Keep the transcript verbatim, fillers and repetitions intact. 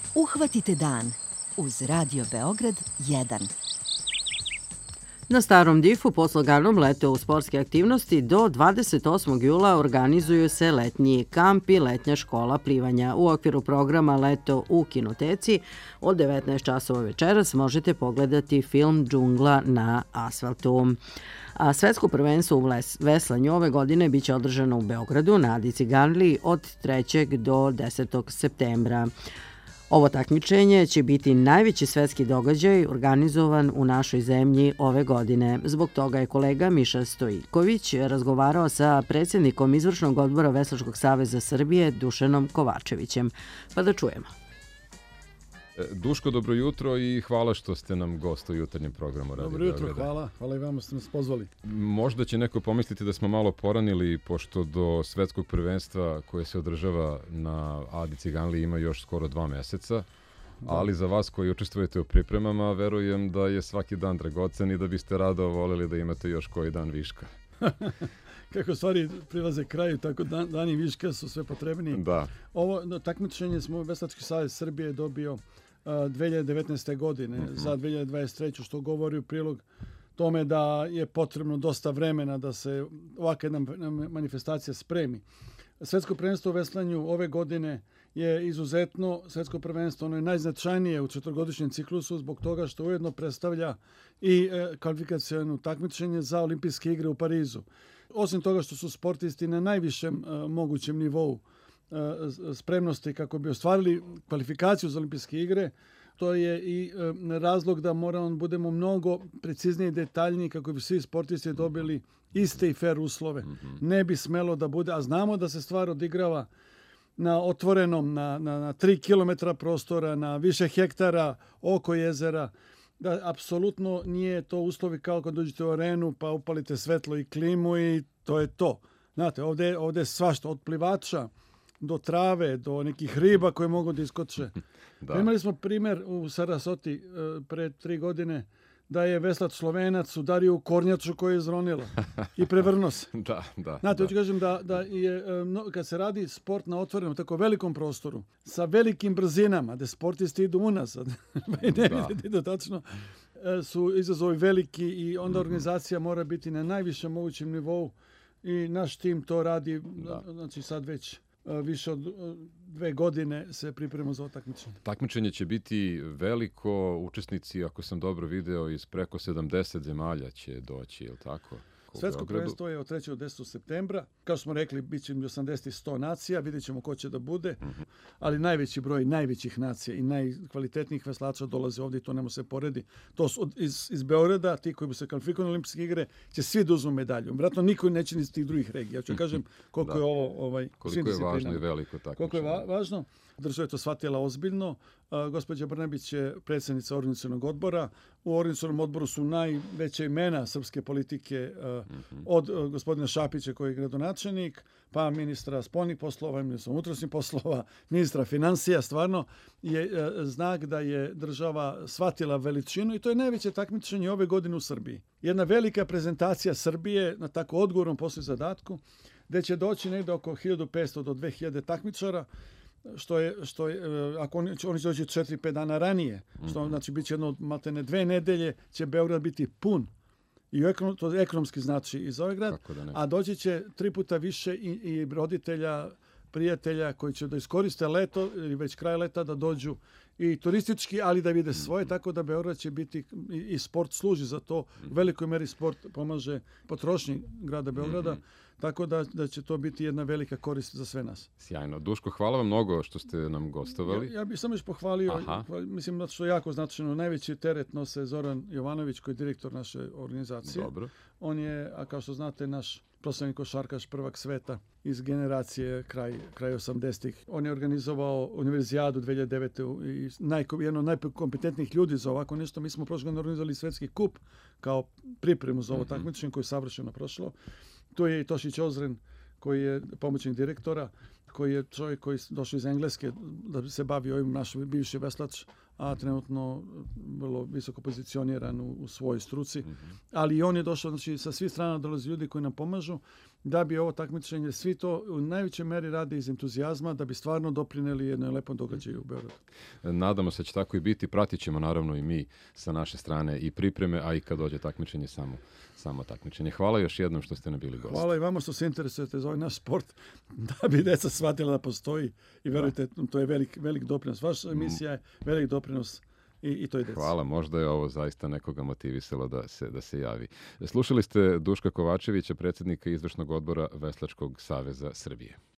Uhvatite dan uz Radio Beograd jedan. Na Starom Difu po sloganom Leto u sportske aktivnosti do dvadeset osmog jula organizuju se letnji kamp i letnja škola plivanja. U okviru programa Leto u kinoteci od devetnaest časova večeras možete pogledati film Džungla na asfaltu. A svetsko prvenstvo u veslanju ove godine biće održano u Beogradu na Adi Ciganliji od trećeg do desetog septembra. Ovo takmičenje će biti najveći svetski događaj organizovan u našoj zemlji ove godine. Zbog toga je kolega Miša Stojković razgovarao sa predsjednikom Izvršnog odbora Veslačkog saveza Srbije Dušanom Kovačevićem. Pa da čujemo. Duško, dobro jutro i hvala što ste nam gost u jutarnjem programu Radio Dobro jutro, Beograda. hvala. Hvala i vama što ste nas pozvali. Možda će neko pomisliti da smo malo poranili, pošto do svetskog prvenstva koje se održava na Adi Ciganliji ima još skoro dva meseca, da. Ali za vas koji učestvujete u pripremama, verujem da je svaki dan dragocen i da biste rado voljeli da imate još koji dan viška. Kako stvari prilaze kraju, tako dan, dani viška su sve potrebniji. Da. Ovo no, takmičenje smo Veslački savez Srbije dobio dve hiljade devetnaeste. godine mm-hmm. za dve hiljade dvadeset treću. što govori u prilog tome da je potrebno dosta vremena da se ovakva jedna manifestacija spremi. Svetsko prvenstvo u veslanju ove godine je izuzetno svetsko prvenstvo, ono je najznačajnije u četvorogodišnjem ciklusu zbog toga što ujedno predstavlja i e, kvalifikacionu takmičenje za olimpijske igre u Parizu. Osim toga što su sportisti na najvišem e, mogućem nivou spremnosti kako bi ostvarili kvalifikaciju za olimpijske igre, to je i razlog da moramo budemo mnogo precizniji i detaljniji kako bi svi sportisti dobili iste i fer uslove. Ne bi smelo da bude, a znamo da se stvar odigrava na otvorenom, na, na, na tri kilometra prostora, na više hektara oko jezera, da apsolutno nije to uslovi kao kad dođete u arenu pa upalite svetlo i klimu i to je to. Znate, ovdje, ovdje je svašta od plivača do trave, do nekih riba koje mogu da iskoče. Da. Imali smo primjer u Sarasoti pre tri godine da je veslač Slovenac udario u kornjaču koja je izronila i prevrnuo se. Da, da. Znate, hoću kažem da, da je, kad se radi sport na otvorenom, tako velikom prostoru, sa velikim brzinama, gde sportisti idu unazad, i ne da. Idu tačno, su izazovi veliki i onda organizacija mora biti na najvišem mogućem nivou i naš tim to radi, da. Znači sad već više od dve godine se priprema za ovo takmičenje. Takmičenje će biti veliko, učesnici, ako sam dobro video, iz preko sedamdeset zemalja će doći, je li tako? Svetsko prvenstvo je od trećeg do desetog septembra. Kao smo rekli, bit će osamdeset do sto nacija, vidjet ćemo ko će da bude, mm-hmm. ali najveći broj najvećih nacija i najkvalitetnijih veslača dolaze ovdje i to nemo se poredi. To su iz, iz Beograda, ti koji bi se kvalifikovali na olimpijske igre, će svi da uzmu medalju. Vjerojatno niko neće ni iz tih drugih regija. Ja ću kažem koliko da. je ovo ovaj, koliko je važno i veliko takmičenje. Koliko je va- važno. Država je to shvatila ozbiljno. Uh, gospođa Brnabić je predsjednica organizacionog odbora. U organizacionom odboru su najveće imena srpske politike uh, mm-hmm. od uh, gospodina Šapića koji je gradonačelnik, pa ministra spoljnih poslova, ministra unutrašnjih poslova, ministra financija. Stvarno je uh, znak da je država shvatila veličinu i to je najveće takmičenje ove godine u Srbiji. Jedna velika prezentacija Srbije na tako odgovornom poslu zadatku, gde će doći negdje oko hiljadu petsto do dve hiljade takmičara, što je, što je, ako oni, oni će doći četiri pet dana ranije, što mm-hmm. znači bit će jedno maltene dve nedelje, će Beograd biti pun. I ekonom, to ekonomski znači i za ovaj grad, a doći će tri puta više i, i roditelja, prijatelja koji će da iskoriste leto ili već kraj leta da dođu i turistički, ali da vide svoje, tako da Beograd će biti i, i sport služi za to. U velikoj meri sport pomaže potrošnji grada Beograda. Mm-hmm. Tako da, da će to biti jedna velika korist za sve nas. Sjajno. Duško, hvala vam mnogo što ste nam gostovali. Ja, ja bih samo još pohvalio, Aha. mislim da što je jako značajno, najveći teret nose Zoran Jovanović koji je direktor naše organizacije. Dobro. On je, a kao što znate, naš profesionalni košarkaš prvak sveta iz generacije kraj, kraj osamdesetih. On je organizovao univerzijadu dve hiljade devete. i naj, jedno od najkompetentnijih ljudi za ovako nešto. Mi smo prošle godine organizovali svetski kup kao pripremu za ovo mm-hmm. takmičenje koje je savršeno prošlo. Tu je i Tošić Ozren koji je pomoćnik direktora, koji je čovjek koji je došao iz Engleske da se bavi ovim naš bivši veslač, a trenutno vrlo visoko pozicioniran u, u svojoj struci. Mm-hmm. Ali i on je došao, znači sa svih strana dolaze ljudi koji nam pomažu da bi ovo takmičenje, svi to u najvećoj meri rade iz entuzijazma, da bi stvarno doprineli jednoj lepom događaju u Beogradu. Nadamo se da će tako i biti. Pratit ćemo naravno i mi sa naše strane i pripreme, a i kad dođe takmičenje samo, samo takmičenje. Hvala još jednom što ste nam bili gosti. Hvala i vama što se interesujete za ovaj naš sport, da bi deca shvatila da postoji i verujte, to je velik, velik doprinos. Vaša emisija je velik doprinos i, i to je deca. Hvala, možda je ovo zaista nekoga motivisalo da se, da se javi. Slušali ste Duška Kovačevića, predsjednika izvršnog odbora Veslačkog saveza Srbije.